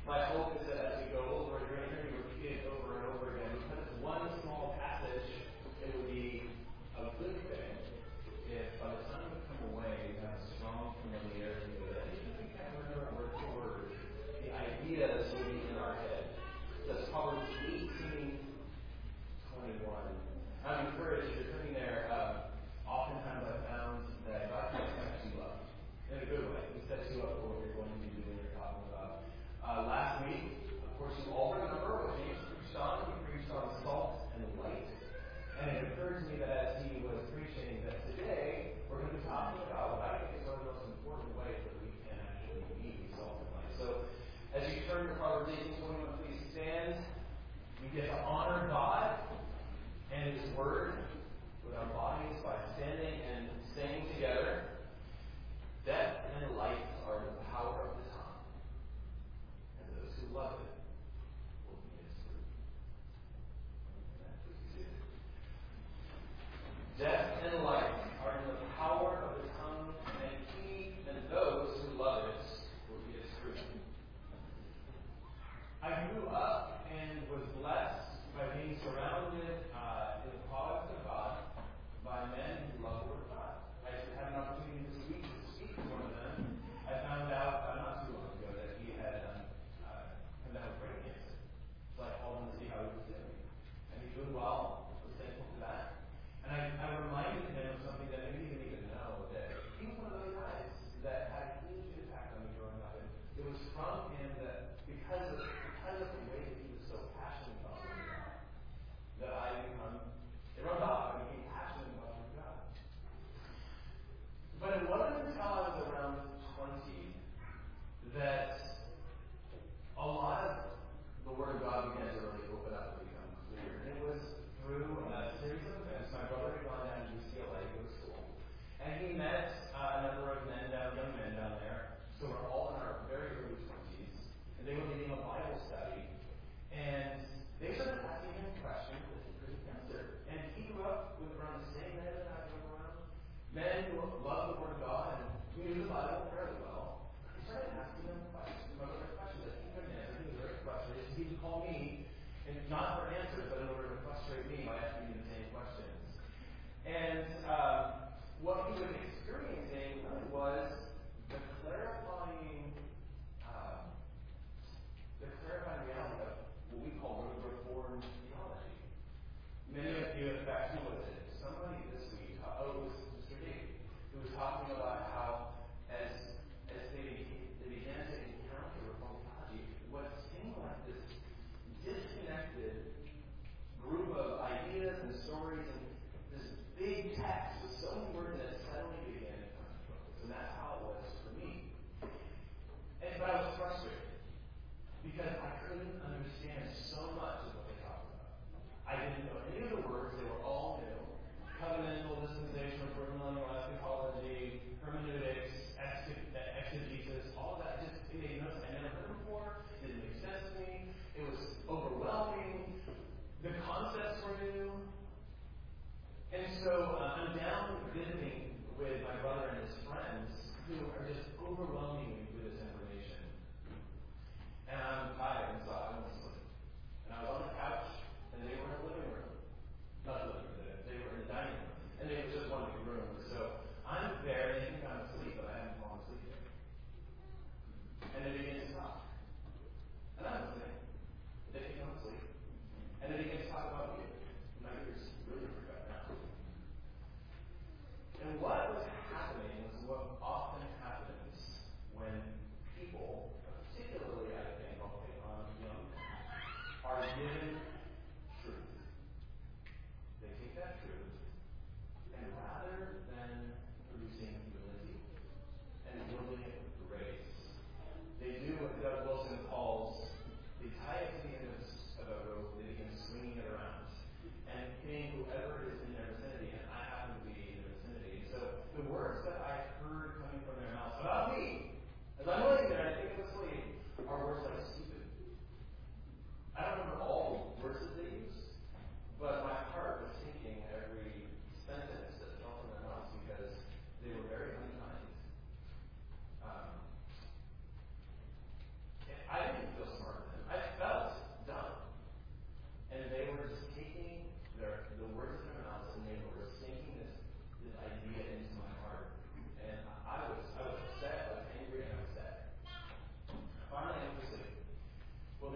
My hope is that as we go over it, you're going to hear me repeat it over and over again. Because it's one small passage, it would be a good thing if by the time we come away, we have a strong familiarity with it. Even if we can't remember word for word, the ideas will be in our head. That's Proverbs 18:21. I'm encouraged, if you're turning there, oftentimes I found that God can set you up in a good way. He sets you up for what you're going to be doing or talking about. Last week, of course, you all remember what James preached on. He preached on salt and light. And it occurred to me that as he was preaching that today, we're going to be talking about what I think is one of the most important ways that we can actually be salt and light. So, as you turn to Proverbs 18:21, please stand. We get to honor God and His Word with our bodies by standing and saying together, death and life are in the power of the tongue, and those who love it will eat its fruit. Death and life are in the power of the tongue, and he and those who love it will eat its fruit. I grew up and was blessed by being surrounded in the providence of God by men who love the Word of God. I had an opportunity this week to speak to one of them. I found out not too long ago that he had come down with brain cancer. So I called him to see how he was doing. And he's doing well. I was thankful for that. And I reminded him of something that maybe he didn't even know, that he was one of those guys that had a huge impact on me growing up. And it was from him that because of the way that he was so passionate about the Word of God, that I rubbed off. I became passionate about the Word of God. But it wasn't until I was around 20 that a lot of the Word of God began to really open up and become clear. And it was through a series of events. My brother had gone down to UCLA to go to school. And he met a number of young men down there. So we're all in our very early 20s. And they were leading a Bible study. And they started asking him questions that he couldn't answer. And he grew up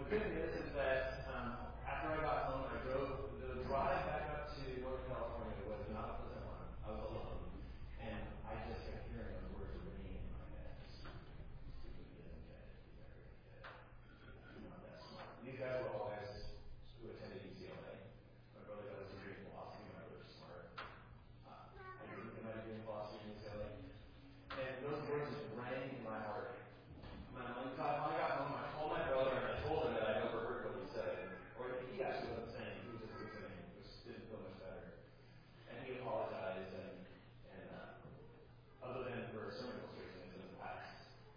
good news is that after I got home, the drive back up to Northern California was not a pleasant one. I was alone, and I just kept hearing those words ringing in my head. Stupid kid, not that smart. These guys were all guys who attended UCLA. My brother got his degree in philosophy. My brother's smart. I didn't get my degree in philosophy in UCLA. And those words just rang in my heart. When I got home, I called my brother and I told him that I'd overheard what he said. Or he actually wasn't saying, he was just listening, which didn't feel much better. And he apologized, and other than for sermon illustrations in the past,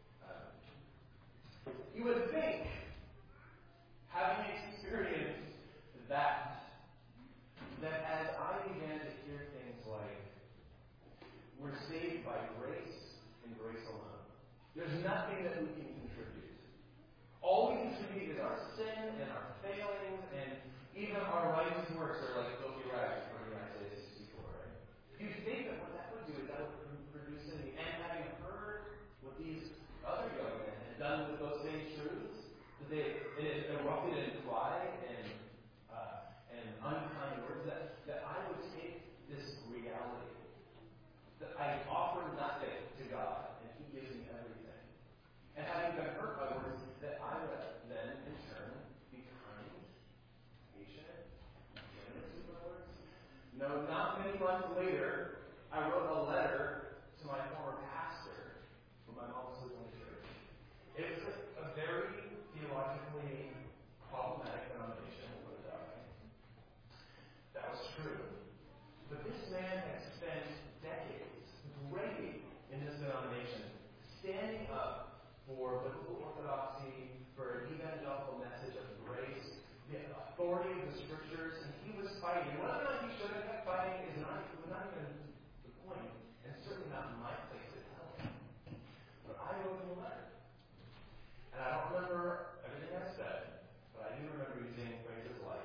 you would think, having experienced that as I began to hear things like, we're saved by grace and grace alone. There's nothing that we can contribute. All we contribute is our sin and our failings, and even our righteous works are like filthy rags, according to Isaiah 64, right? You think that what that would do is that would produce in the end, having heard what these other young men had done with those same truths, that it erupted in pride and unkind words, that I would take this reality, that I offer nothing to God, and He gives me everything. And having been hurt by words, that I would then, in turn, be kind, patient, generous with my words. No, not many months later, I wrote a letter to my former pastor when my mom was living in church. It was a very theologically problematic denomination, we'll put it that way. That was true. But this man had spent decades greatly in this denomination, standing up for biblical orthodoxy, for an evangelical message of grace, the authority of the scriptures, and he was fighting. Whether or not he should have kept fighting was not even the point, and certainly not my place to tell him. But I wrote him a letter. And I don't remember everything I said, but I do remember using phrases like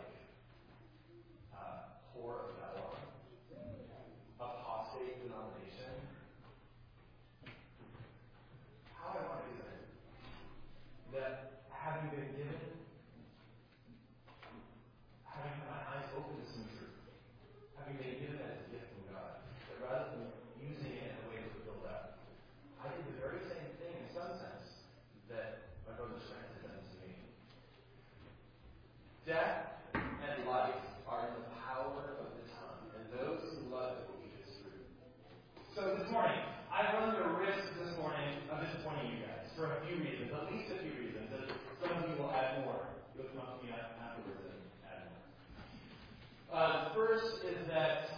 whore of Babylon, apostate denomination. How ironic is it that having been given, having my eyes open to some truth, having been given that as a gift from God, that rather than using it in a way that would build up, I did the very same thing in some sense that my brother Trent had done to me. Death and life are in the power of the tongue, and those who love it will eat its fruit. So this morning, I run the risk this morning of disappointing you guys for a few reasons, at least a few reasons, and some of you will add more. You'll come up to me afterwards and add more. The first is that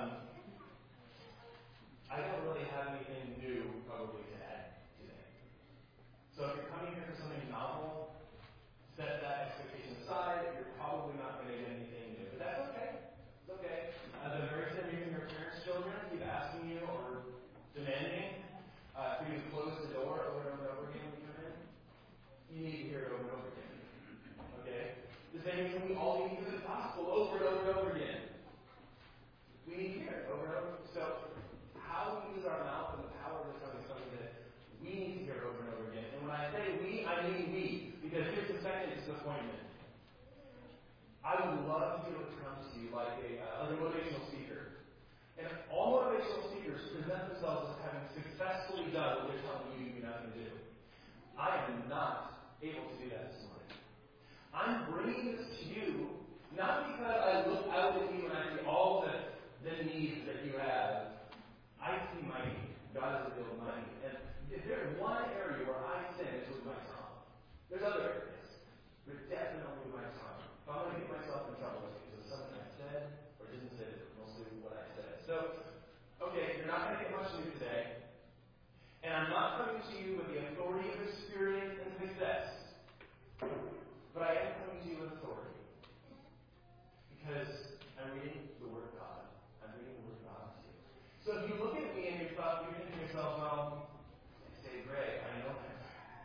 I don't really have anything new probably to add today. So if you're coming here for something novel, set that expectation aside. You're probably not going to get anything new. But that's okay. It's okay. The very same reason your parents' children keep asking you or demanding for you to close the door over and over and over again when you come in, you need to hear it over and over again. Okay? The same reason we all need to hear the gospel over and over and over again. We need to hear it over and over. So how we use our mouth and the power of the tongue is something that we need to hear over and over again. And when I say we, I mean we. Because here's the second disappointment. I would love to be able to come to you like a motivational speaker. And all motivational speakers present themselves as having successfully done what they're telling you you're not going to do. I am not able to do that this morning. I'm bringing this to you not because I look out at you and I see all the needs that you have. I see my need. God has revealed my need. And if there's one area where I sin, it's with my tongue. There's other areas, but definitely with my tongue. If I'm going to get myself in trouble, it's because of something I said or didn't say, but mostly what I said. So, okay, you're not going to get much new today. And I'm not coming to you with the authority of experience and success. But I am coming to you with authority. Because I'm reading the Word of God. I'm reading the Word of God to you. So if you look at me and you're thinking to yourself, well, say, Gray, I know him.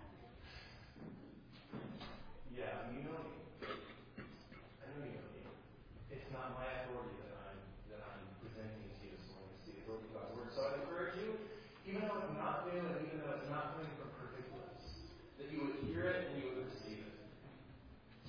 Yeah, you know me. I know you know me. It's not my authority that I'm presenting to you this morning. It's the authority of God's Word. So I encourage you, even though it's not new and even though it's not coming from perfect lips, that you would hear it and you would receive it.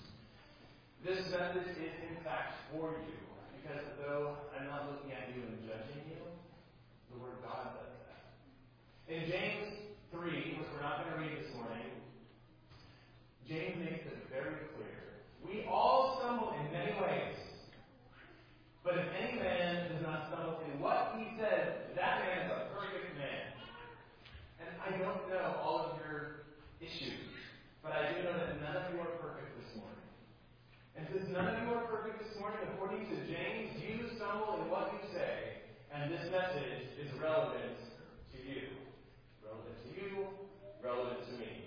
message is in fact for you. Because though I'm not looking at you and judging you, the Word of God does that. In James 3, which we're not going to read this morning, James makes it very clear. We all stumble in many ways. But if any man does not stumble in what he says, that man is a perfect man. And I don't know all of your issues, but I do know that none of you are perfect this morning. And since none of you are perfect this morning, according to James, you stumble in what you say, and this message is relevant to you. Relevant to you, relevant to me.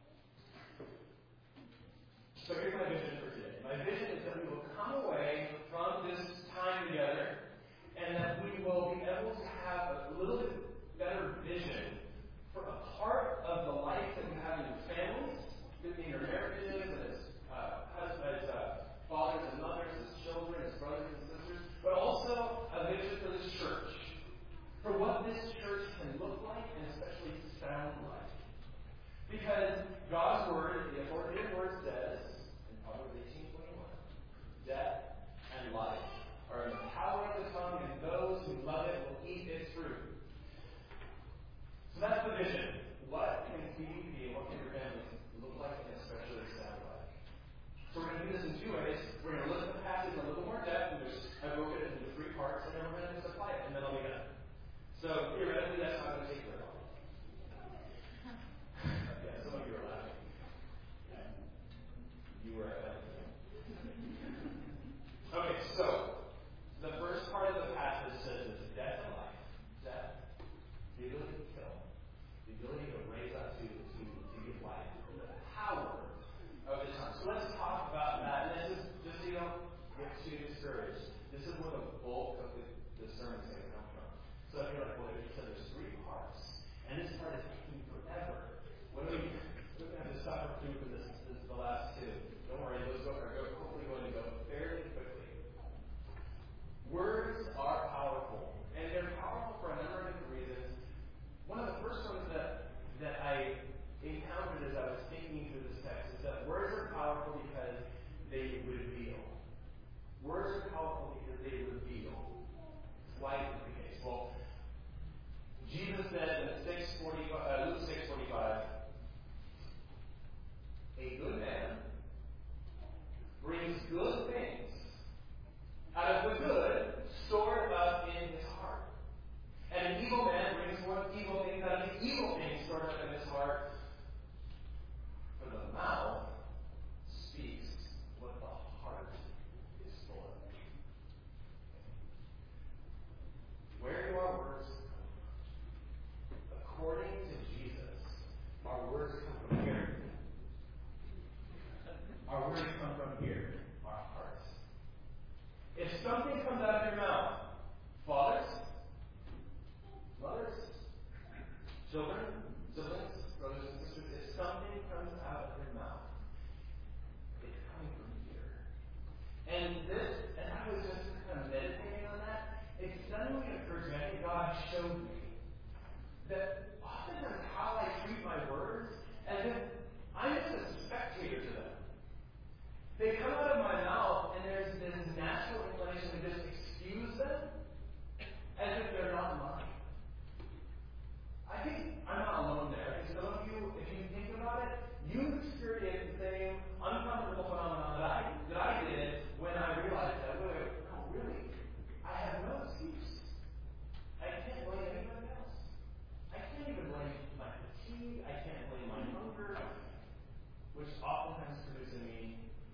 So here's my vision for today. My vision is that we will come away from this time together, and that we will be able to have a little bit better vision for a part of the life that you have in your families, in your marriages, as husbands, fathers and mothers, as children, as brothers and sisters, but also a vision for this church, for what this church can look like and especially sound like. Because God's Word, the authoritative Word says, in Proverbs 18:21, death and life are in the power of the tongue, and those who love it will eat its fruit. So that's the vision. What can CDP and what can your families look like and especially sound like? So we're going to do this in two ways. We're going to look at the passage in a little more depth, and I broke it into 3 parts, and then we're going to just apply it, and then I'll be done. So theoretically, that's not going to take very long. Yeah, some of you are laughing. You were ahead. Okay, so the first part of the passage says it's death and life. Death, the ability to kill, the ability to raise up to give life, the power of the tongue. So let's talk about that. And this is just so you don't get too discouraged. This is where the bulk of the sermon is going to come from. So if you're like, well, you said there's 3 parts, and this part is taking forever. We're going to have to suffer through for this the last 2. Don't worry, those are hopefully going to go fairly quickly. Words are powerful, and they're powerful for a number of different reasons. One of the first ones that I encountered as I was thinking through this text is that words are powerful because they reveal. Words are powerful because they reveal. Why is this the case? Well, Jesus said in Luke 6:45, a good man brings good things out of the good stored up in his heart. And an evil man brings forth evil things out of the evil things stored up in his heart. For the mouth speaks what the heart is full of. Where do our words come from? According to Jesus, our words come from here. Our words come from here, our hearts. If something comes out of your mouth, fathers, mothers, children, siblings, brothers and sisters, if something comes out of your mouth, it's coming from here. And I was just kind of meditating on that. It suddenly occurred to me, I think God showed me, that oftentimes how I treat my words, as if I'm just a spectator to them. They come out of my mouth, and there's this natural inclination to just excuse them as if they're not mine. I think I'm not alone there. Because some of you, if you think about it, you experience the same uncomfortable phenomenon that I did when I realized that, wait, no, really, I have no excuse. I can't blame anybody else. I can't even blame my fatigue. I can't blame my hunger, which oftentimes produces in me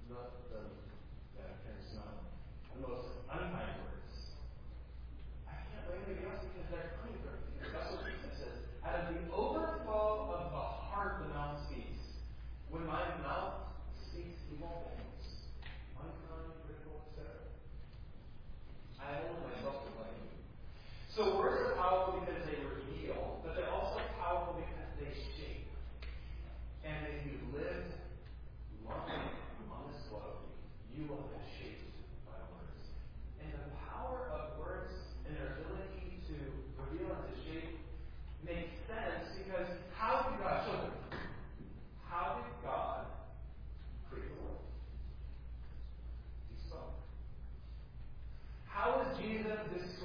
the most unkind words. I can't blame anybody else because they're coming from me. That's what Jesus says. Out of the overflow of the heart, the mouth speaks. When my mouth speaks evil things, unkind, critical, etc., I hold myself to blame. So words are powerful because they reveal, but they're also powerful because they shape. And if you've lived long enough on this globe, you will have been shaped by words. And the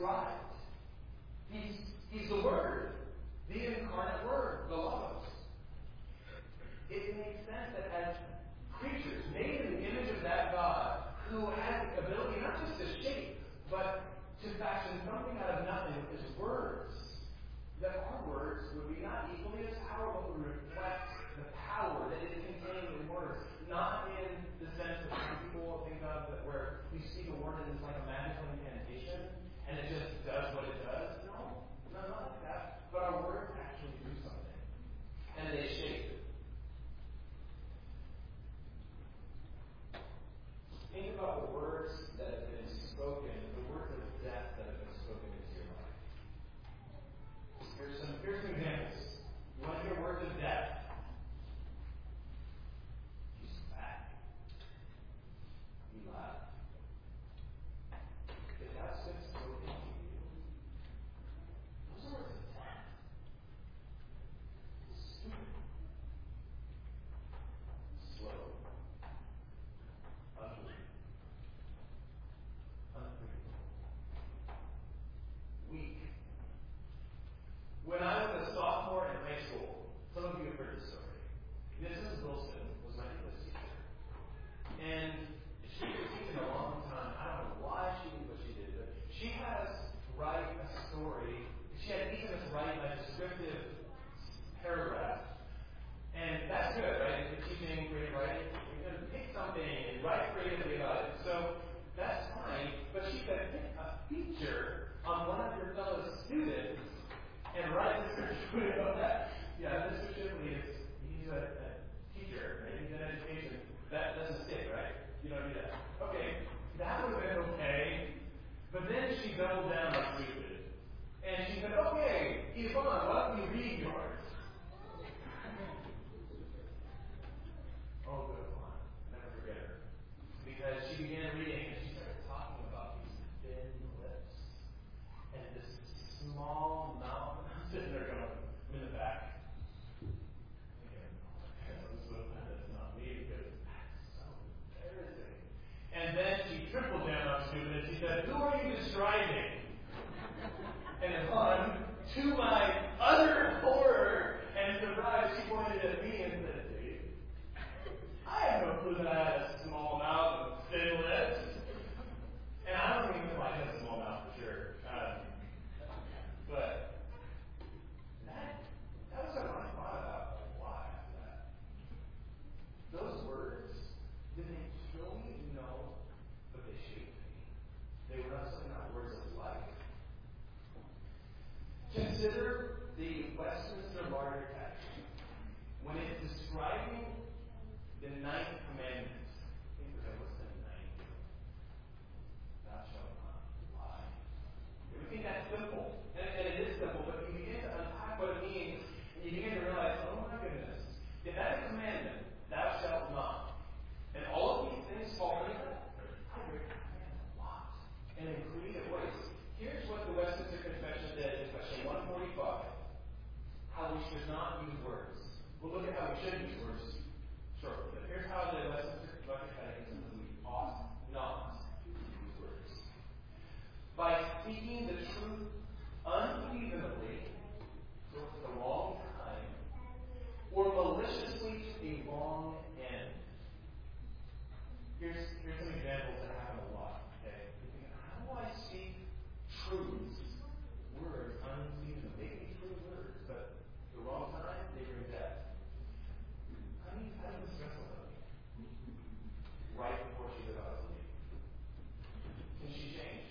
described. He's the Word, the incarnate Word, the Logos. It makes sense that as creatures made in the image of that God, who has the ability not just to shape, but to fashion something out of nothing with his words, that our words would be not equally as powerful, but reflect the power that is contained in words. Not in the sense that some people think of that where you speak a word and it's like a magical incantation, and it just does what it does. No, not like that. But our words actually do something. And they shape. Think about the words that have been spoken, the words of death that have been spoken into your life. Here's some examples. You want to hear words of death? You spat. You laughed. If that's been spoken to you, those are words of death. Stupid. Slow. Ugly. Unpredictable. Weak. When I was a sophomore in high school, some of you have heard this story. Mrs. Wilson was my English teacher. And she was teaching a long time. I don't know why she did what she did, but she had us write a story. She had each of us write a descriptive paragraph. And that's good, right? If you're teaching creative writing, you're going to pick something and write creatively about it. So that's fine. But she said, pick a feature on one of your fellow students and write a description about that. Yeah, Mr. Shipley he's a teacher, right? He's in education. That doesn't stick, right? You don't do that. Okay, that would have been okay. But then she doubled down on stupid. And she said, okay, Yvonne, why don't you read yours? Oh, good one. Never forget her. Because she began reading and she started talking about these thin lips and this small mouth. I'm sitting there going, I'm in the back. Thinking, that's not me because that's so embarrassing. And then she tripled down on stupid and she said, who are you describing? And Yvonne, to my utter horror and surprise, she pointed at me and said, Dave, I have no clue that I had a small mouth and thin lips. And I don't even know if I had a small mouth for sure. But that was what I thought about a lot after that. Those words, did they kill me? No. But they shaped me. They were not certainly not words of life. Consider the Westminster Larger Catechism. When it's describing the ninth commandment, think about what's the ninth? Thou shalt not lie. We think that's simple, and it is simple, but you begin to unpack what it means, and you begin to realize, oh my goodness, if that's a commandment, thou shalt not. And all of these things fall into that. I break the commandment a lot, and in creative ways. Here's what the Westminster Confession says in question 145. How we should not use words. We'll look at how we should use words shortly. But here's how the Westminster Catechism says we ought not use words. By speaking the truth unreasonably, or for the wrong time, or maliciously to a wrong end. Here's some examples that happen a lot. Okay? How do I speak truths, words unreasonably? They can be true words, but the wrong time, they bring death. Honey, how does this wrestle with me? Right before she's about to leave. Can she change?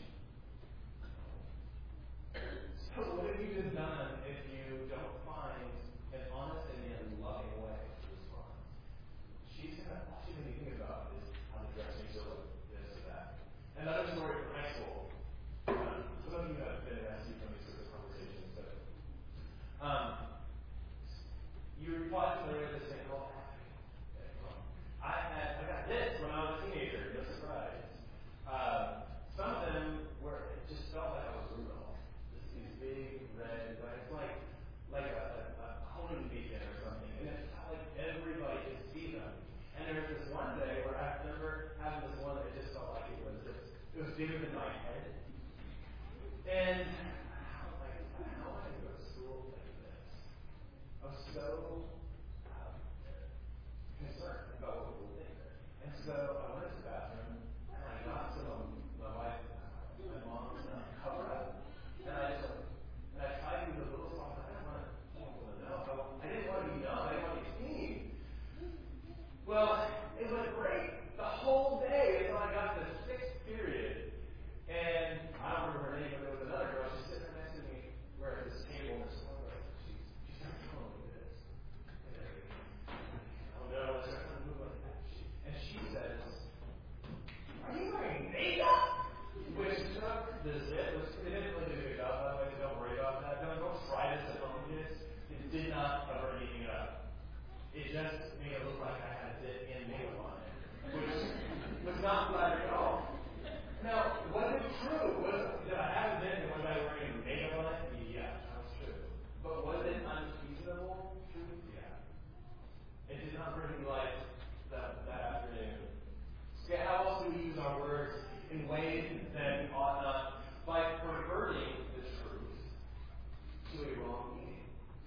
So what have you just done if you don't find an honest and loving way to respond? She's going to be thinking about is how to dress me so this or that. Another story from high school. Some of you have been rescued from these sorts of conversations, but you're probably familiar with this thing called happy. Okay, well, I got this when I was a teenager, no surprise. Some of them it just felt like I was Rudolph. These big red, but it's like a cone beacon or something, and it felt like everybody could see them. And there was this one day where I remember having this one that just felt like it was bigger than my head. And I was like, how am I going to go to school like this? I was so concerned about what people would think. And so I went to the bathroom, and I got some of my wife, my mom's cover up, and I tried to do the little song. I didn't want people to know. I didn't want to be known. I didn't want to be seen. Well, it went great the whole day until I got to the 6th period. And I don't remember her name, but there was another girl. She's sitting next to me. We're at this table in this corner. She's not telling me this. Oh no, it's not going to move like that. And she says, "Are you wearing makeup?" Which took the zip. It didn't really do a good job, by the way. Don't worry about that. Don't try this at home, kids. It did not cover anything up. It just made it look like I had a zip and makeup on it, which was not flattering at all. Now, was it true? Did I have a zip and was I wearing makeup on it? Yeah, that was true. But was it unreasonable? True? Yeah. It did not bring me life that afternoon. Okay, how else do we use our words in ways that we ought not? By perverting the truth to a wrong meaning.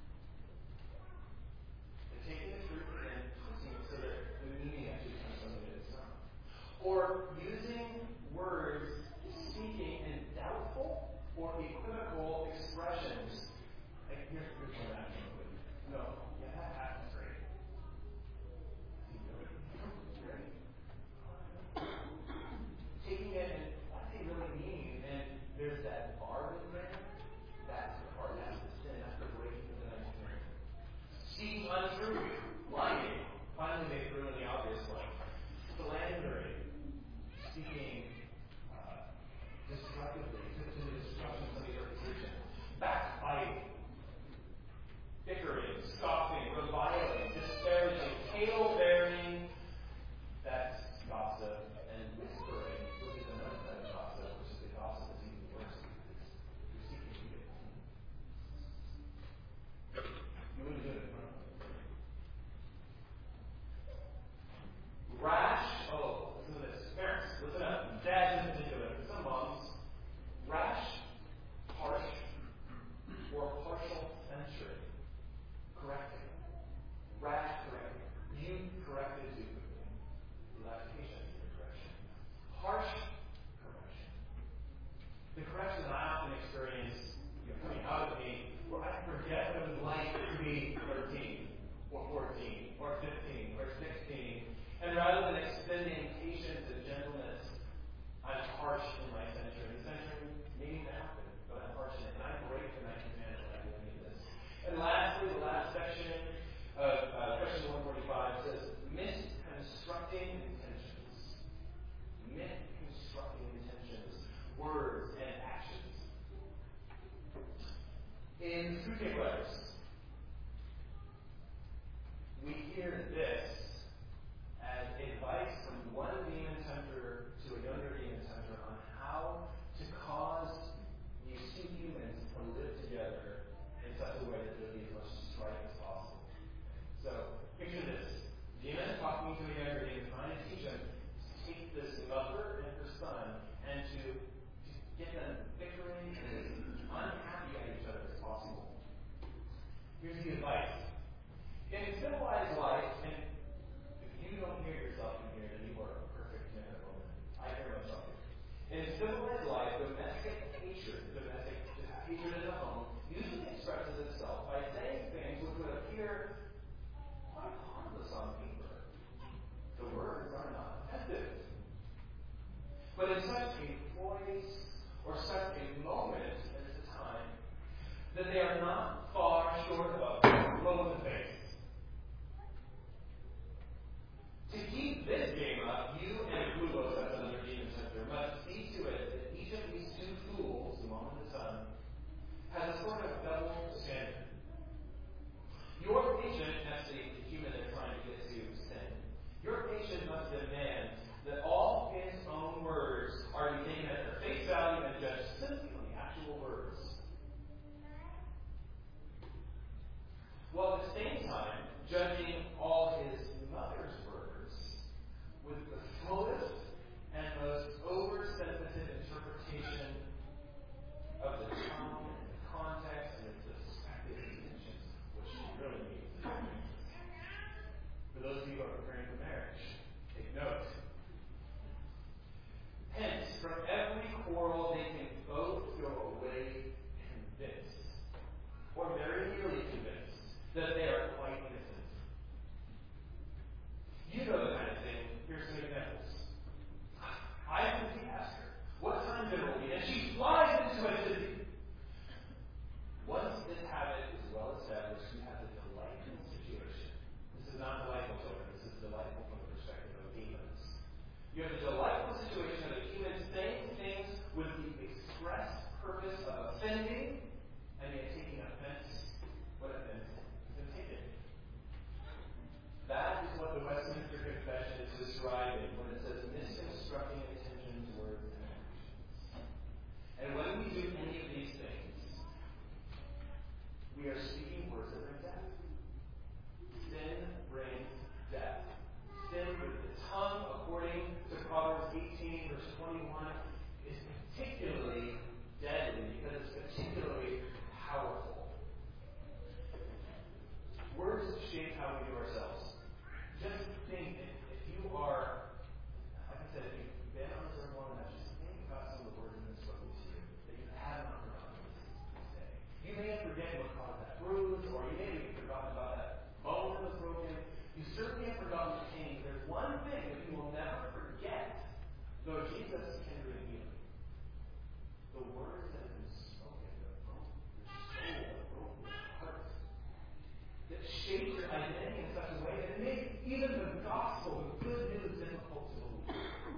And taking the truth and twisting it so that the meaning actually becomes something that it's not. Or using words speaking in doubtful or equivocal expressions. Like, here's what I'm doing. No, yeah, that's great. Great. Taking it and what they really mean, and there's that bar in there. That's the part. That's the sin. That's the breaking of the nice commandment. Speaking untruth, lying. Finally, they threw in the obvious one. Slandering. Speaking destructively to the destruction of somebody's reputation. Backbiting. Bickering. Scoffing. Reviling. Disparaging. Tale-bearing. That's gossip. And whispering, which is another kind of gossip, which is the gossip that's even worse. You're seeking to get clean. You wouldn't do it in front of them. Rash. Oh, listen to this. Parents, listen up. Dads in particular. Some moms. Rash, harsh, or partial censoring. Correcting. Rash correcting. You corrected too quickly. You lacked patience in your correction. Harsh correction. The correction I often experience coming out of me, where I forget what it was like to be 13, or 14, or 15, or 16. And rather than extending patience and gentleness, I'm harsh in my censuring. The censuring needing to happen, but I'm harsh in it. And I break the ninth commandment when I do any of this. And lastly, the last section of question 145 says, misconstructing intentions. Misconstructing intentions. Words and actions. In Screwtape Letters, we hear this as advice from one demon tempter to a younger demon tempter on how to cause these two humans to live together in such a way that there will be as much strife as possible. So, picture this. Demon talking to a younger demon, trying to teach him to take this mother and her son and to get them bickering and as unhappy at each other as possible. Here's the advice. In civilized life, and if you don't hear yourself in here, then you are a perfect man or woman. I hear myself here. In civilized life, domestic hatred in the home, usually expresses itself by saying things which would appear quite harmless on paper. The words are not offensive. But in such a voice or such a moment as the time, that they are not far short of a blow in the face. To keep this game up, you and Clulos, as another demon center, must see to it that each of these two fools, the mom and the son, has a sort of double standard. Your patient, that's the human they're trying to get to sin, your patient must demand that all his own words are to be taken at their face value and judged tongue, according to Proverbs 18, verse 21, is particularly deadly because it's particularly powerful. Words shape how we do ourselves. Just think, if you are, like I said, if you've been on this for long enough, just think about some of the words in this book to you that you have not forgotten this day. You may have forgotten what caused that bruise, or you may have forgotten about that bone that was broken. You certainly have forgotten the pain. There's one thing that you will never forget, though Jesus can bring healing. The words that have been spoken, that broke your soul, that broke your heart, that shaped your identity in such a way that it made even the gospel, the good news, difficult to believe.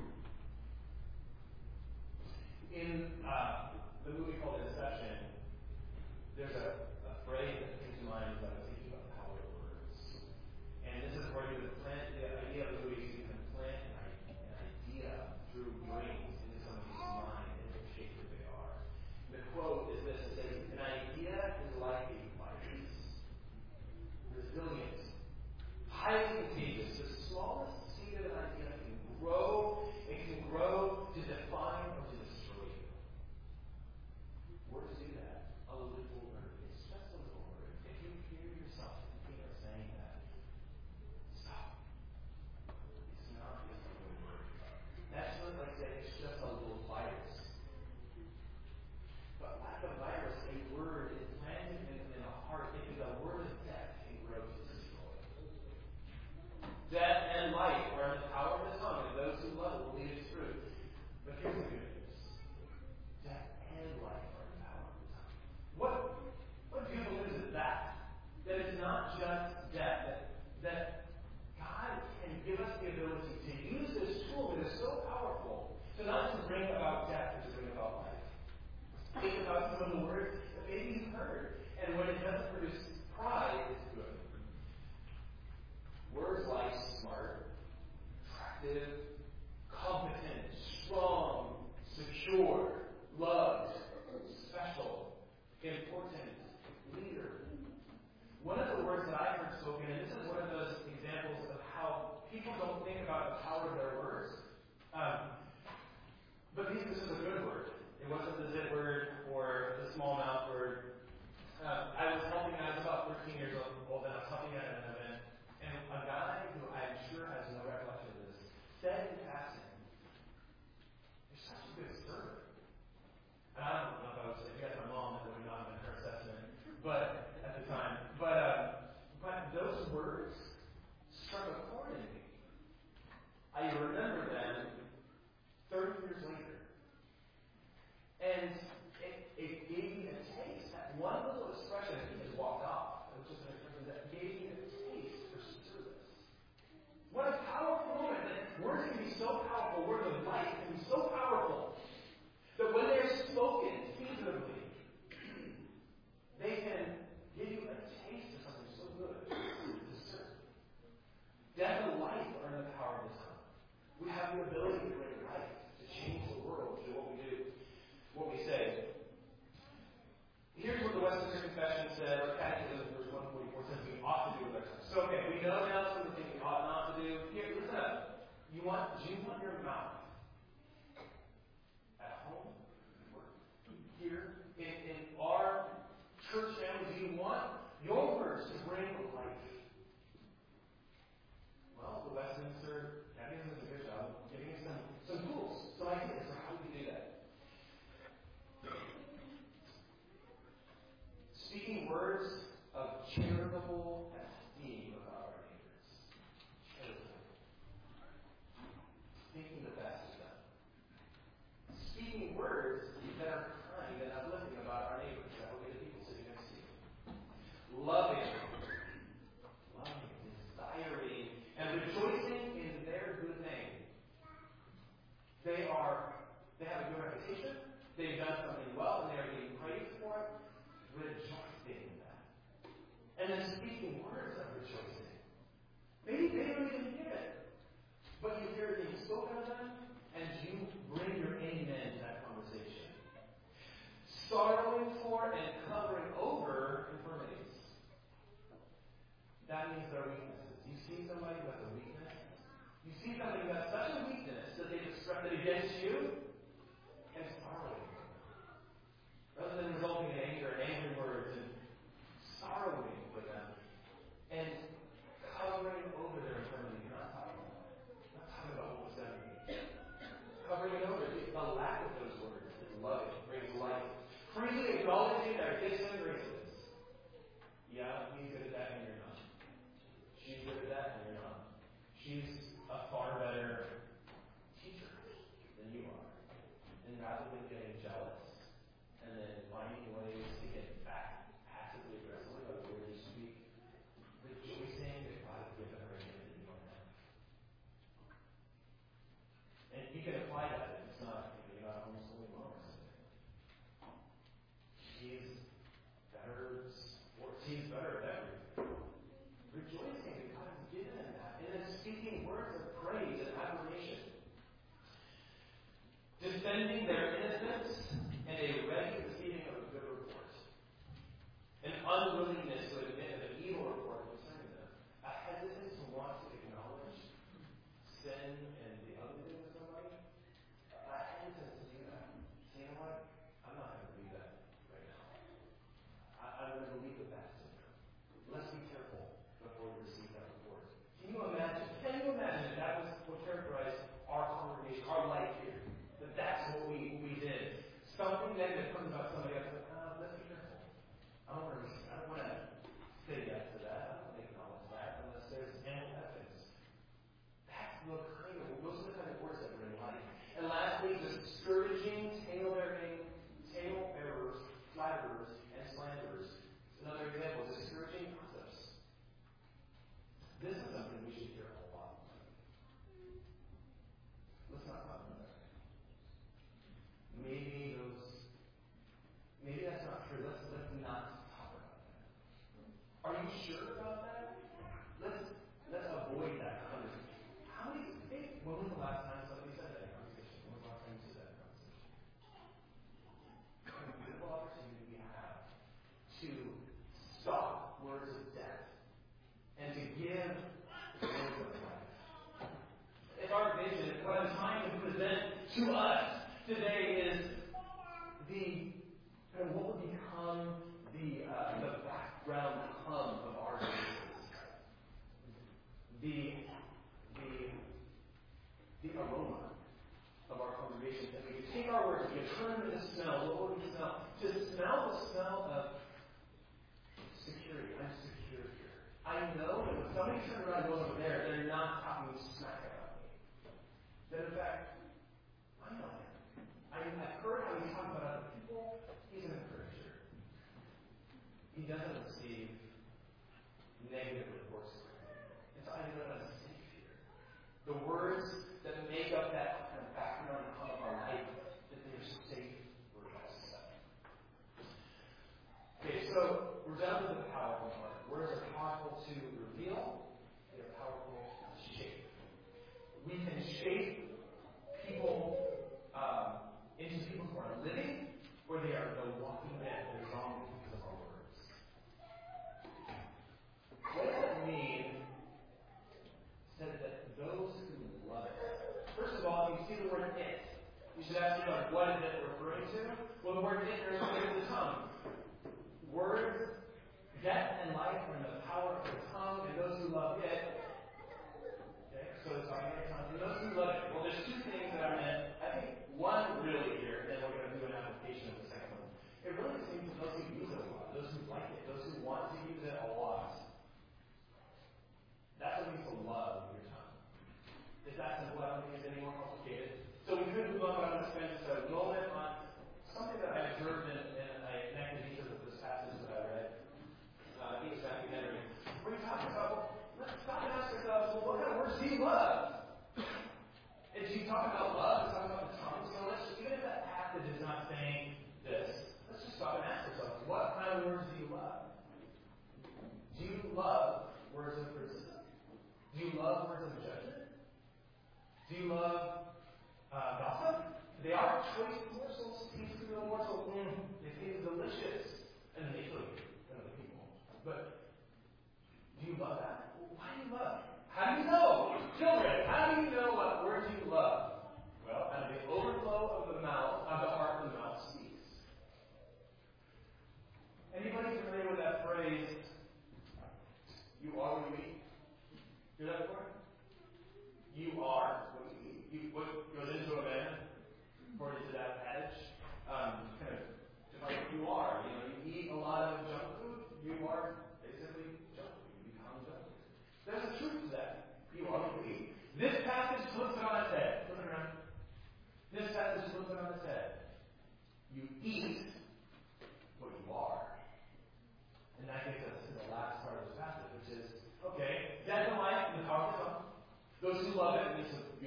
In the movie called Inception, there's a phrase that comes to mind that I was thinking about the power of words. And this is according to the idea of the movie, you can plant an idea through brains into somebody's mind and it will shape who they are. The quote is this: it says, "An idea is like a virus. Resilient, highly contagious. The smallest seed of an idea can grow. It can grow to define or to destroy you." Words do that. A little word. It's just a little word. If you hear yourself thinking or saying that, stop. It's not just a little word. That's what like saying it's just a little virus. But like a virus, a word is planted in a heart. It is a word of death can grow to destroy. Death and life are in the power of the tongue, and those who love it will eat its fruit. But here's the good news. Death and life are in the power of the tongue. What beautiful news is that? That it's not just death. That God can give us the ability to use this tool that is so powerful to not just bring about death, but to bring about life. Think about some of the words that maybe you've heard. And when it doesn't produce pride, it's good. Words like smart, attractive, competent, strong, secure, loved, special, important, leader. One of the words that I heard spoken, and this is one of those examples of how people don't think about the power of their words, but this is a good word. It wasn't the Z word or the small mouth word. I was about 13 years old, and I was helping at an event, and a guy who I'm sure has no recollection of this said in passing, "You're such a good servant." And I don't know if I was, if you guys my mom, that would not have been her assessment, but at the time. But those words struck a chord in me. I remember them 30 years later. And it gave me a taste. That one little expression, he just walked off. It was just an expression that gave me a taste for service. What a powerful moment. That words can be so powerful. Words of life can be so powerful that when they're spoken seasonably, they can give you a taste of something so good to serve. Death and life are in the power of the tongue. We have the ability to bring life, to change the world through what we do, what we say. Here's what the Westminster Confession said, or Catechism, verse 144, says we ought to do with our tongue. So, okay, we know now some of the things we ought not to do. Here, listen up. Do you want your mouth at home, here, in our church family? Do you want your words to bring life? Well, the Westminster Catechism does a good job of giving us some tools, some ideas for how we can do that. Speaking words of charitable esteem about our neighbors. Charitable. Thinking the best of them. Speaking words that are kind and uplifting about our neighbors. That will be the people sitting next to you. Loving, desiring, and rejoicing in their good name. They have a good reputation. They've done something well, and they are being praised for it. Rejoicing in that. And then speaking words of rejoicing. Maybe they don't even hear it. But you hear it being spoken of them, and you bring your amen to that conversation. Sorrowing for and covering over infirmities. That means their weaknesses. You see somebody who has a weakness. You see somebody you have such a weakness that they've expressed it against you, and sorrowing. Rather than resulting in anger and angry words and sorrowing with them and covering over their infirmity. You're not talking about it. I'm not talking about what was done to me. Covering it over. The lack of those words is loving, brings life. Freely acknowledging their gifts and graces. Yeah, he's good at that and you're not. She's good at that and you're not. She's a far better teacher than you are. And rather than getting jealous and then finding ways to get back passively aggressively by the way you speak, rejoicing that God has given her a gift that you don't have. And you can apply that if it's not, you're not homeschooling mom or something. She's better sports. She's better at everything. Rejoicing that God has given that. And then speaking words of praise and admiration. Defending their innocence and a ready receiving of a good report. An unwillingness to admit of an evil report concerning them. A hesitance to want to acknowledge sin and the ugliness of somebody. A hesitance to do that. So you know what? I'm not going to believe that right now. I'm going to believe the best syndrome. Let's be careful before we receive that report. Can you imagine if that was what characterized our congregation, our life here? That's what we did. Something negative comes about somebody else. Let's be careful. I don't want to say yes to that. I don't want to acknowledge that unless there's ample evidence. Those are the kind of words that bring life. And lastly, discouraging, tale bearers, flatterers, and slanderers. Another example, discouraging gossips. This is something we should hear a lot. Let's not talk about that. Maybe that's not true. Let's not talk about that. Are you sure about that? Let's avoid that conversation. When was the last time somebody said that in a conversation? When was the last time you said that in a conversation? What a beautiful opportunity we have to stop words of death and to give words of life. If our vision, what I'm trying to present to us today is what would become the background hum of our voices, the aroma of our congregation. That we could take our words, we could turn them into smell. What would we smell? To smell the smell of security. I'm secure here. I know that when somebody turns around and goes over there, they're not talking smack about me. That in fact, I know him. I've heard how he talks about other people. He's an encourager. He doesn't receive negative reports. And so I know that I'm safe here. The words that make up that kind of background of our life, that they're safe words. Okay, so we're down to the powerful part. Words are powerful to reveal. They are powerful to shape. We can shape people into people who are living, or they are the walking dead, they're zombies because of our words. What does that mean? It says that those who love it. First of all, you see the word it. You should ask yourself, what is it referring to? Well, the word it refers to the tongue. Words, death and life are in the power of the tongue, and those who love it. Okay, so it's talking about the tongue. And those who love it. Well, there's two things that are meant. I think one really here, and then we're going to do an application of the second one. It really seems to those who use it a lot, those who like it, those who want to use it a lot. That's what it means to love your tongue. It's that simple. I don't think it's any more complicated. So we could move on, but I'm going to spend just a moment on something that I observed and I connected these with this passage that I read. I think it's Matthew Henry. Where he talks about, let's stop and ask ourselves, well, what kind of words do you love? If you talk about love, talk about the tongue, so even if that passage is not saying this, let's just stop and ask ourselves, what kind of words do you love? Do you love words of criticism? Do you love words of judgment? Do you love gossip? They are choice morsels, pieces of the morsel. They seem delicious, and they kill you and other people. But do you love that? Why do you love? How do you know? Children, how do you know what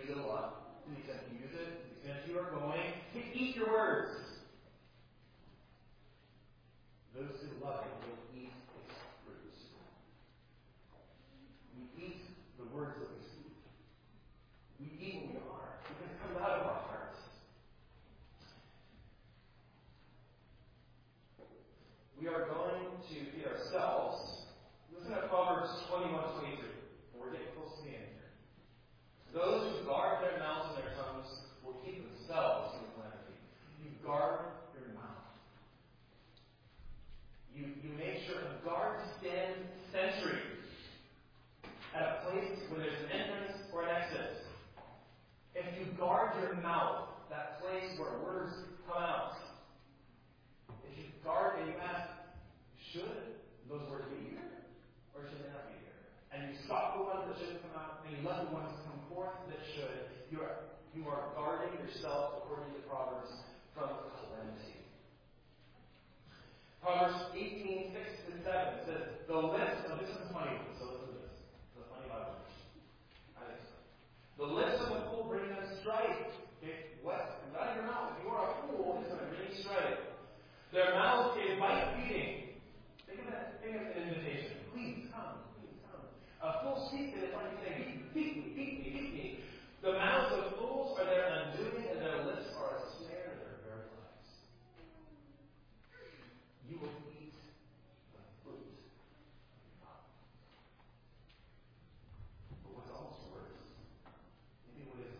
use it a lot. To the extent you use it, to the extent you are going to eat your words. Those who love it will eat its fruits. We eat the words that we speak. We eat what we are, because it comes out of our hearts. We are going to feed ourselves. Listen to Proverbs 21:23. We're getting close to the end here. Those who guard their mouths and their tongues will keep themselves from calamity. You guard your mouth. You make sure a guard stands sentry at a place where there's an entrance or an exit. If you guard your mouth, that place where words come out, if you guard and you ask, should those words be here or should they not be here? And you stop the ones that shouldn't come out and you let the ones come forth that should. You are guarding yourself, according to Proverbs, from calamity. Proverbs 18:6-7 says, the lips of this is funny, so listen to this. It's a funny Bible. I think so. The lips of the fool bring them strife. Okay? What comes out of your mouth? If you are a fool, it's going to bring strife. Their mouths give bite feeding. Think of that. Think of an invitation. Please come. Please come. A fool speaks and it's like you say, beat me, beat me, beat me. The mouths of fools are their undoing, and their lips are a snare to their very lives. You will eat the fruit of your mouth. But what's almost worse, maybe what is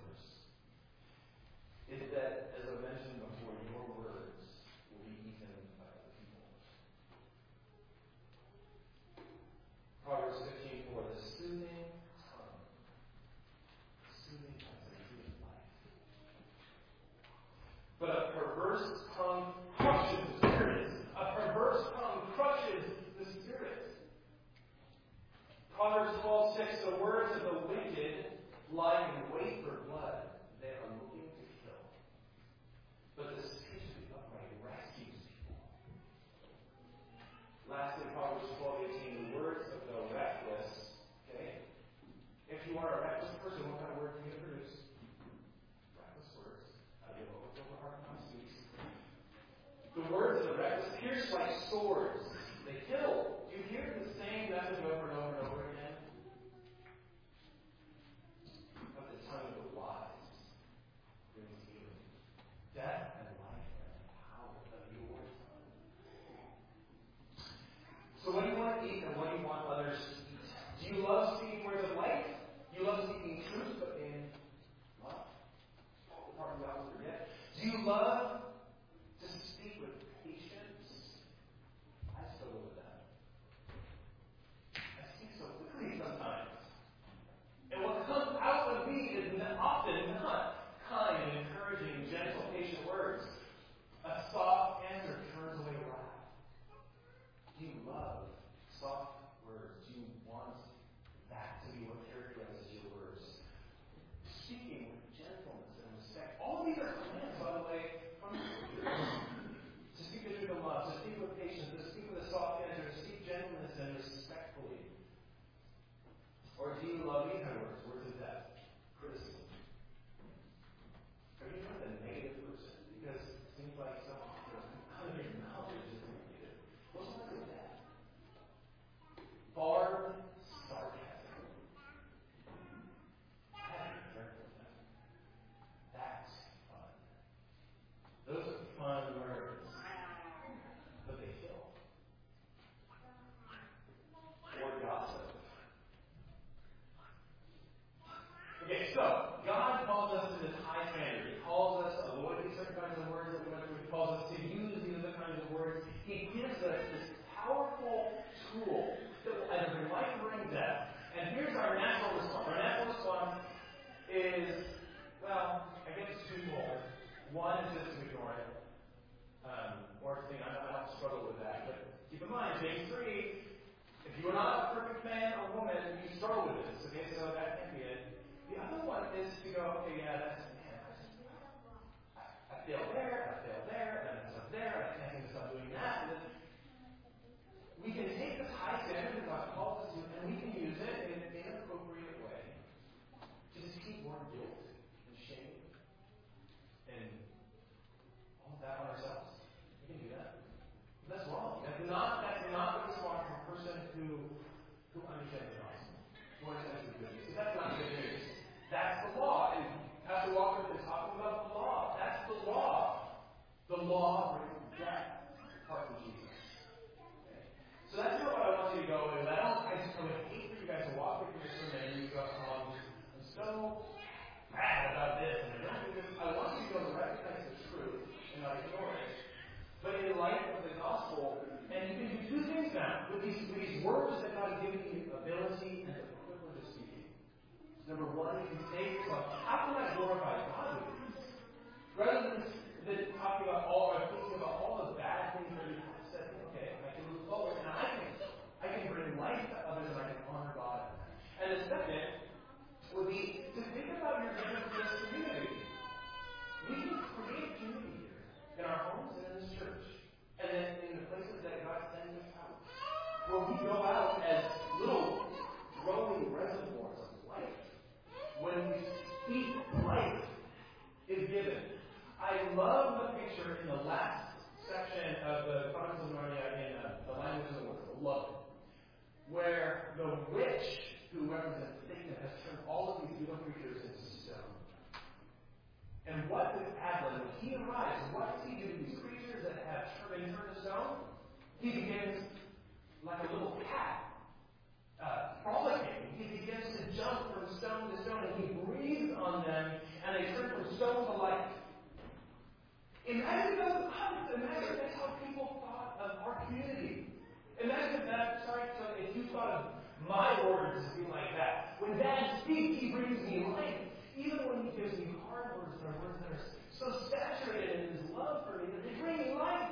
life is given. I love the picture in the last section of the Chronicles of Narnia in The Lion, Witch, and the Wardrobe. Love it. Where the witch, who represents Satan, has turned all of these beautiful creatures into stone. And what does Aslan, when he arrives, what does he do to these creatures that have been turned to stone? He begins like a little cat, frolicking. He begins to jump from stone to stone, and he breathes on them, and they turn from stone to light. Imagine that's how people thought of our community. Imagine that, if you thought of my words as being like that. When Dad speaks, he brings me life. Even when he gives me hard words, or words that are so saturated in his love for me that they bring me life.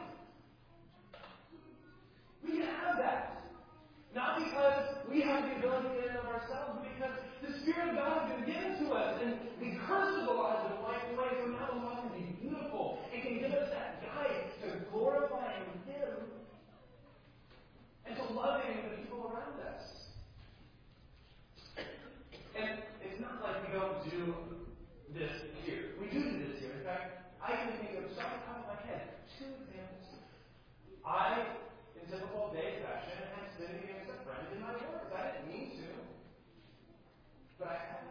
We can have that. Not because we have the ability in and of ourselves, but because the Spirit of God has been given to us, and the curse of the lives of life and life, so now the life can be beautiful. It can give us that guide to glorifying Him and to loving the people around us. And it's not like we don't do this here. We do this here. In fact, I can think of, off the top of my head, 2 examples. In typical day fashion, had sinned against a friend in my words. I didn't mean to, but I had.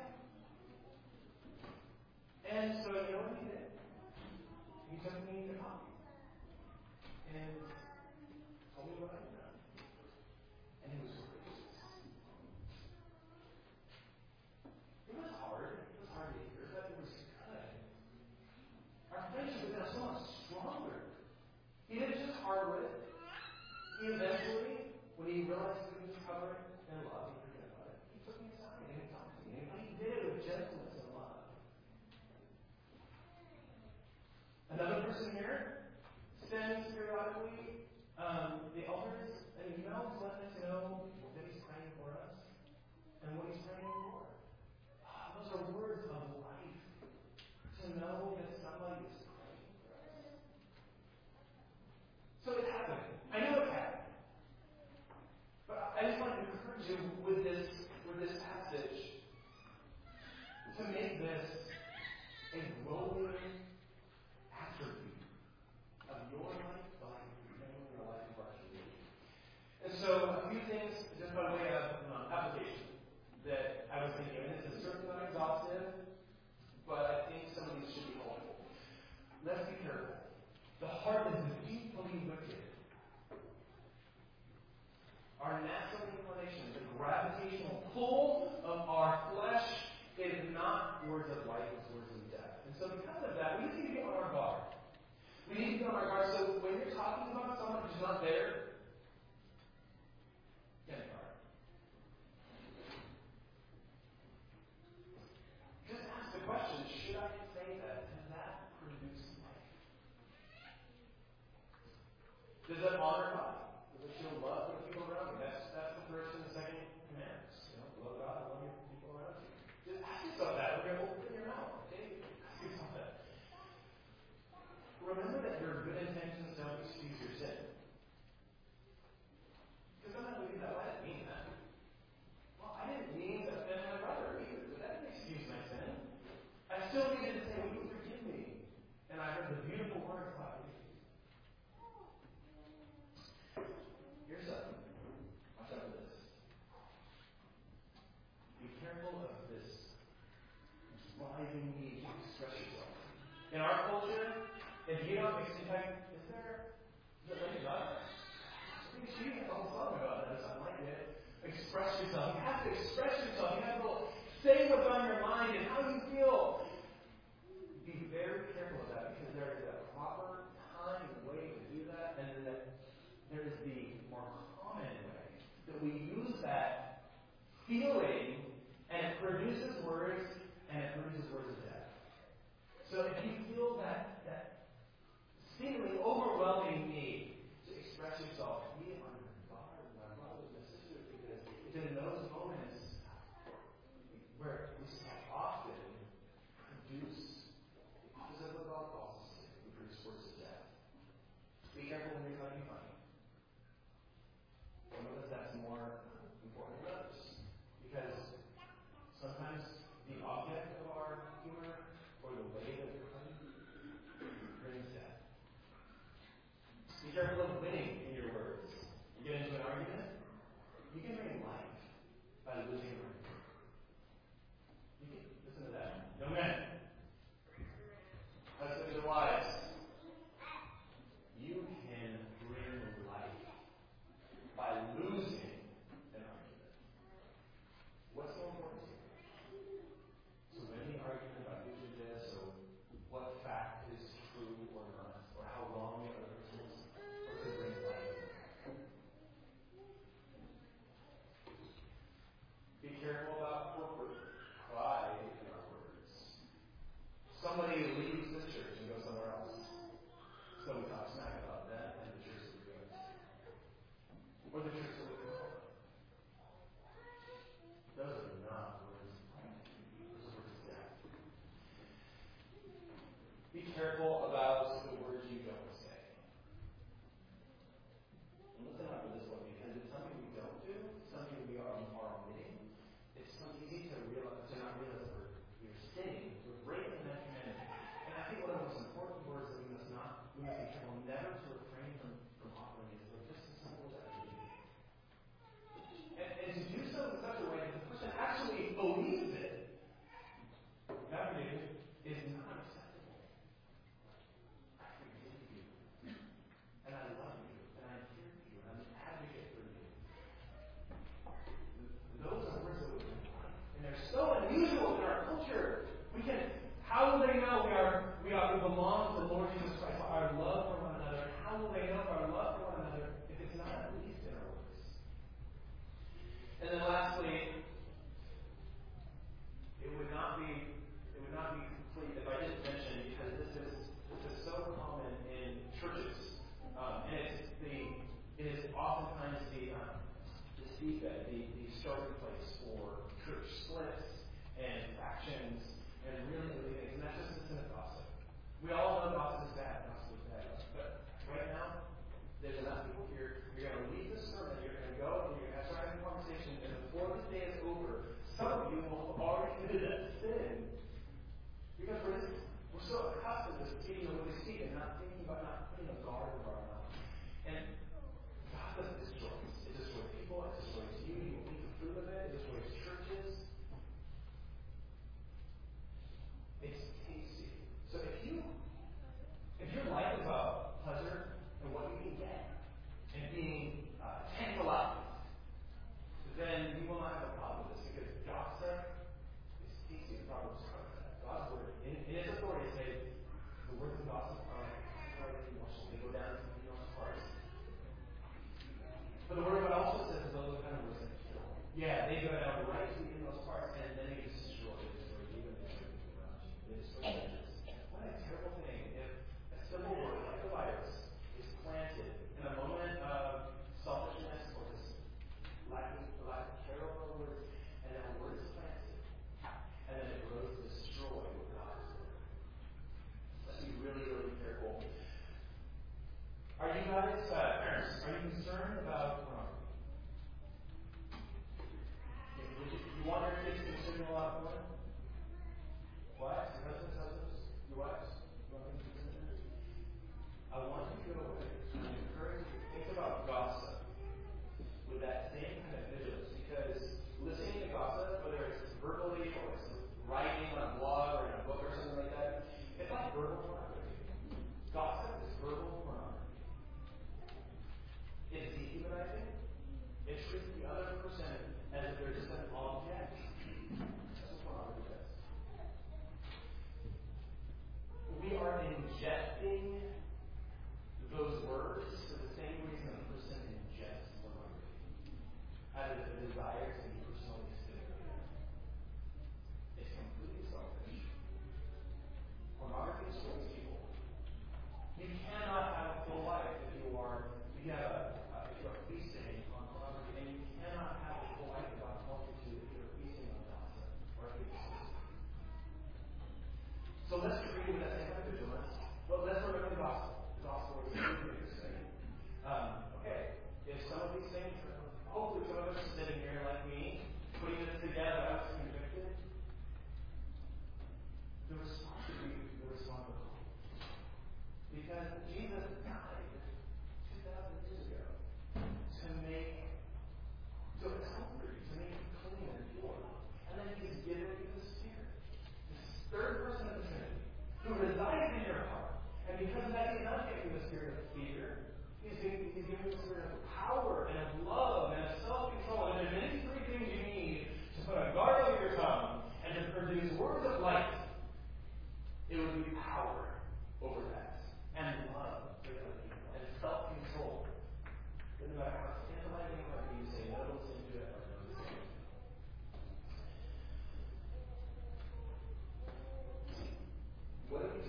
And so, you know what he did? He took me to coffee and told me what I had done. And it was gracious. It was hard. It was hard to hear, but it was good. Our friendship was now so much stronger. He didn't just harbor it. He eventually, when he realized he was covered in love, he forgot about it. He took me aside and he talked to me. And he did it with gentleness and love. Another person here sends periodically the elders an email to let us know that he's praying for us and what he's praying for. Those are words of life. To know that somebody is praying for us. So it's happening. I know it's happening. But I just want to encourage you with this passage to make this a growing attribute of your life, the life of your family, the life of our community. And so a few things, just by way of application, that I was thinking, and this is certainly not exhaustive, but I think some of these should be helpful. Let's be careful. The heart is deeply wicked. Our natural inclination, the gravitational pull of our flesh is not words of life, it's words of death. And so because of that, we need to be on our guard. We need to be on our guard. So when you're talking about someone who's not there, get a guard. Just ask the question, should I say that? Does that produce life? Does that honor God? Does it show love for the people around me? That's the first and the second commandments. Love God and love your people around you. Just ask yourself that. We're going to open your mouth. Okay? Ask yourself that. Remember that your good intentions don't excuse your sin. Because sometimes we do that. Well, I didn't mean that. Well, I didn't mean to offend my brother either, but that didn't excuse my sin. I still needed to say, will you forgive me? And I heard the beautiful words about you. Here's something. Watch out for this. Be careful of this driving need to express yourself. In our culture, if you don't, in fact, is it like a God? I think she has a whole song about that or something like that. Express yourself. You have to express yourself. You have to say what's on your mind and how you feel. Be very careful of that because there is a proper time and way to do that, and then there is the more common way that we use that feeling and it produces words and it produces words of death. So if you feel that seemingly overwhelming need to express yourself, be on your guard, my brothers and sisters, because it's in those moments where we so often somebody leaves this church and goes somewhere else. So we talk smack about them and the church that we're going to. Or the church that we're going to. Those are not words of life. Those are words of death. Be careful about the words you don't say. And listen up for this one, because it's something we don't do, something we are omitting. It's so easy to not realize that we're sinning. We're breaking that commandment. And I think one of the most important words that we must be careful never to refrain from offering is just as simple as that. And to do so in such a way that the person actually believes it, God forbid, is not acceptable. I forgive you, and I love you, and I'm here for you, and I'm an advocate for you. Those are words that we like, and they're so unusual in our culture. How will they know we belong to the Lord Jesus Christ by our love for one another? How will they know our love for one another if it's not at least in our words? And then lastly, it would not be complete if I didn't mention, because this is so common in churches, and it is oftentimes the seedbed, the starting place for church splits and factions and really things. And that's just the sin of gossip. We all know gossip is bad. Gossip is bad. But right now, there's enough people here. You're going to leave this sermon. You're going to go and you're going to start having a conversation. And before this day is over, some of you will have already committed that sin. Because we're so accustomed to speaking the way we speak and not thinking about not putting a guard over our mouth. And gossip destroys. It destroys people. It destroys you. You will eat the fruit of it. It destroys churches. It's tasty. So if your life is about pleasure and what you can get and being tantalized, then you will not have a problem with this, because gossip is tasty. The Proverbs talk about that. God's word, in its authority, says the words of gossip are emotional. They go down into people's hearts. But the word of God also says that those are kind of words that kill. Yeah, they go down right to in those parts, and then they destroy even the church around you. They destroy churches. What a terrible thing if a simple word like a virus is planted in a moment of selfishness or just lack of care over words, and then a word is planted, and then it grows to destroy what God has done. Let's be really, really careful. Are you guys, parents, are you concerned about pornography? You want your kids to consume a lot of porn? Wives, your husbands, your wives? You want them to consume it? I want you to go away and encourage you to think about gossip with that same kind of vigilance, because listening to gossip, whether it's verbally or it's writing on a blog or in a book or something like that, it's like verbal pornography. Gossip is verbal pornography. It's dehumanizing. It treats the other person as if they're just an object. That's what pornography does. We are ingesting those words for the same reason a person ingests pornography, out of a desire to be personally stimulated. It's completely selfish. Pornography destroys people. You cannot have a full life if you are feasting on pornography, and you cannot have a full life without multitude if you're feasting on gossip or if you're feasting. So let's treat with that same kind of vigilance, but let's remember the gospel. The gospel is really interesting. Okay, if some of these things, hopefully some of us are sitting here like me, putting this together, I was convicted. The response should be the response of hope. Because Jesus died 2,000 years ago to atone for you, to make you clean and pure. And then He's given you the Spirit, this third person of the Trinity, who resides in your heart. And because of that, He's not giving you the spirit of fear. He's giving you the spirit of power and of love and of self-control. And if there's any three things you need to put a guard over your tongue and to produce words of light, it would be power over that, and love for other people, and self-control. No matter how tantalizing it might be, you say no to listen to it or no to listen to it.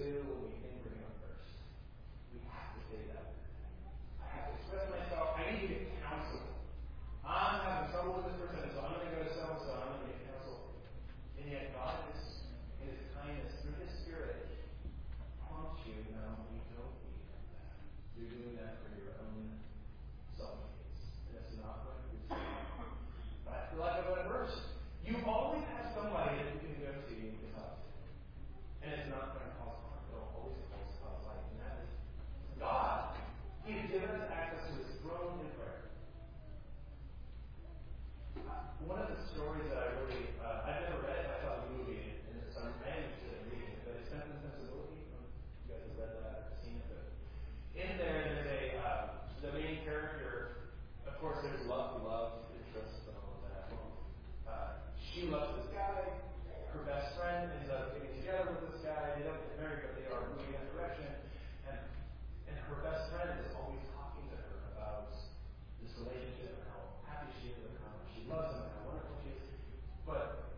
to when we think we're going to first. We have to say that. I have to express myself. I need to get counsel. I'm having trouble with this person, so I'm going to go to so-and-so, I'm going to get counsel. And yet God is, in His kindness, through His Spirit, prompts you, no, you don't need that. You're doing that for your own self-needs. And it's not going to be true. But I feel like I've got a verse. You always have somebody that you can go to and talk to. And it's not going to cause harm. It'll always cause life. And that is God. He has given us access to His throne in prayer. One of the stories that I really, I've never read it, I saw the movie, and so I'm interested in reading it, but it's Sense and Sensibility. You guys have read that or seen it, but in there, there's the main character, of course, there's love, interest, and all of that. She loves this guy, her best friend ends up getting together with this guy, they don't get married, but they are moving in that direction, and her best friend is always talking to her about this relationship and how happy she is and how much she loves him and how wonderful she is. But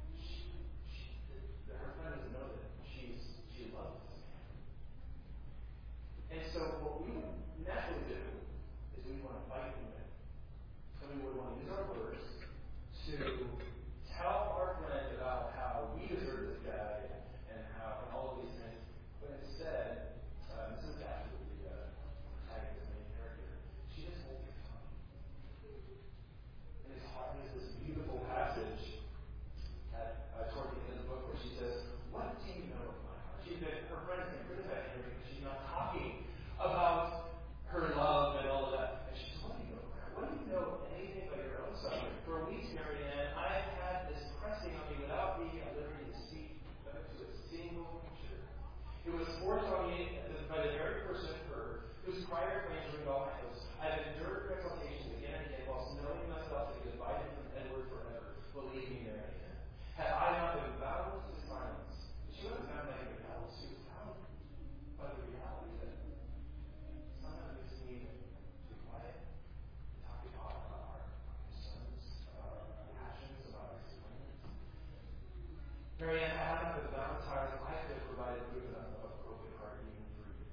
her friend doesn't know that she loves this man. And so what we would naturally do is we want to fight him with. So we would want to use our words to tell our friend about how we deserve this guy and how and all of these things. But instead, this is actually the protagonist, main character. She just holds her tongue. And it's hard. There's this beautiful passage toward the end of the book where she says, "What do you know of my heart?" Her friends can criticize her because she's not talking about her love and all of that. And she says, "What do you know of my heart? What do you know of anything but your own suffering? For weeks, Marianne, I have had this pressing on me without being at liberty to speak to a single creature. It was forced on me by the very person, her, whose prior claims ring all my toes. I have endured her exaltations again and again, whilst knowing myself to be divided from Edward forever. Believe me, Marianne. Had I not been bound to silence," she wasn't bound by anything else. She was bound by the reality that sometimes we just need to be quiet, talk to God about our concerns, about our passions, about our disappointments. Marianne, had I not been bound to silence, I could have provided proof enough of a broken heart even for you.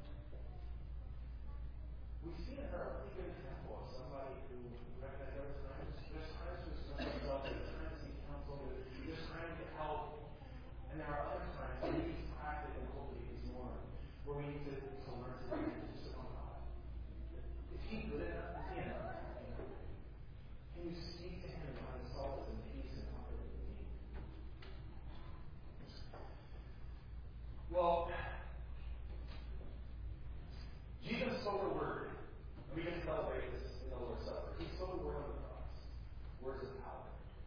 We see in her a pretty good example of somebody who recognizes there's times to express ourselves, there's times to seek counsel, there's times to help, and there are other times where we need to practice and cultivate these norms, where we need to learn to depend just on God. Is He good enough? Is He enough? Can you speak to Him and find solace and peace and comfort that you need? Well, Jesus spoke a word. We can celebrate this in the Lord's Supper. He spoke a word on the cross. Words of power.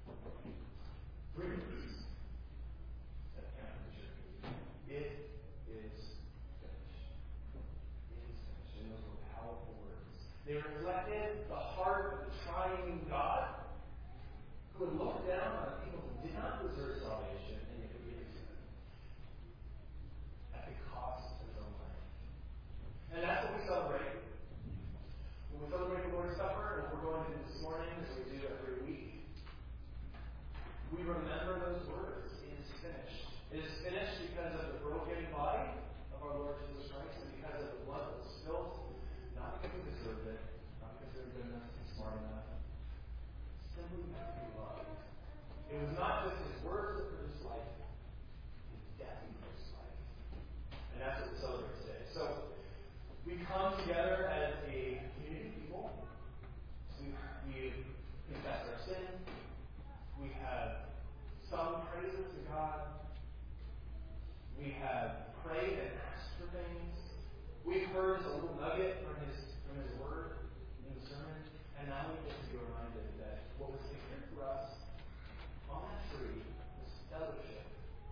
3 words that count for sure. It is finished. It is finished. And those were powerful words. They reflected the heart of the triune God who would look down on the people who did not deserve salvation and yet would give it to them at the cost of His own life. And that's what we celebrate. When we celebrate the Lord's Supper, and we're going to do this morning, as we do every week, we remember those words. It is finished. It is finished because of the broken body of our Lord Jesus Christ and because of the blood that was spilled, not because we deserved it, not because we were good enough and smart enough, simply because we loved. It was not just His words that produced life, His death produced life. And that's what we celebrate today. So, we come together as a community of people. We confess our sin. We have sung praises to God. We have prayed and asked for things. We've heard a little nugget from His word in the sermon, and now we get to be reminded that what was secured for us on that tree was fellowship,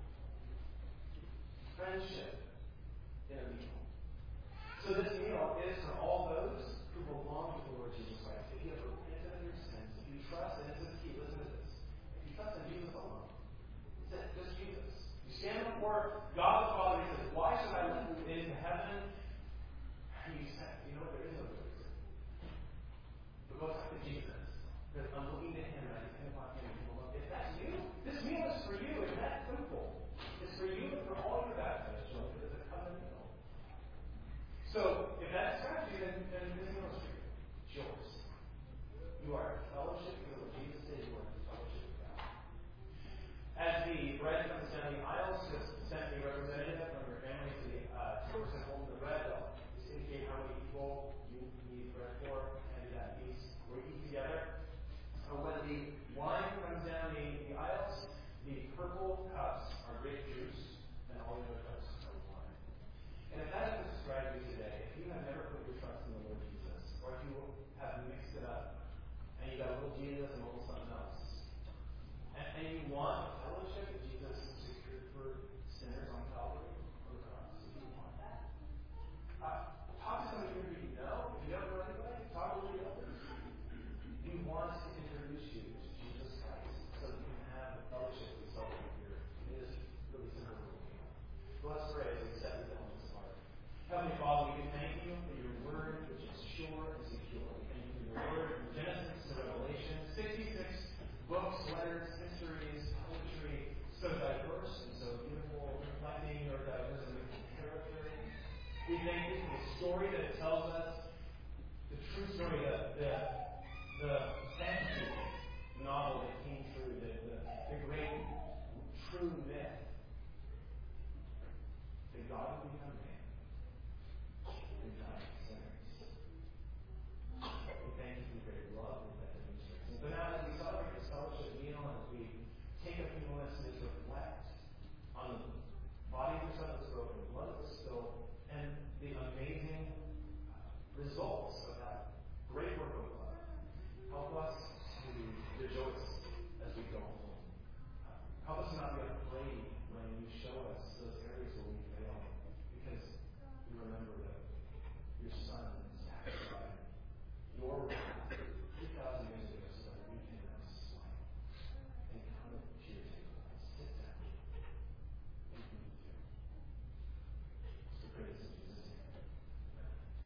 friendship in a meal. So this meal is for all those who belong to the Lord Jesus Christ. If you have repented of your sins, if you trust, and this is key, listen to this. If you trust in Jesus alone, that's it, just Jesus. You stand before God the Father and He says, "Why should I let you into heaven?" And you say, "You know what, there is no good reason. But go talk to Jesus. Because I'm looking to Him and I depend upon Him." If that's you, this meal is for you. It's that simple. It's for you and for all your baptized children. It's a covenant Heavenly Father, we thank you for your word, which is sure and secure. We thank you for your word from Genesis to Revelation, 66 books, letters, histories, poetry, so diverse and so beautiful, reflecting your diverse and beautiful character. We thank you for the story that it tells us, the true story, the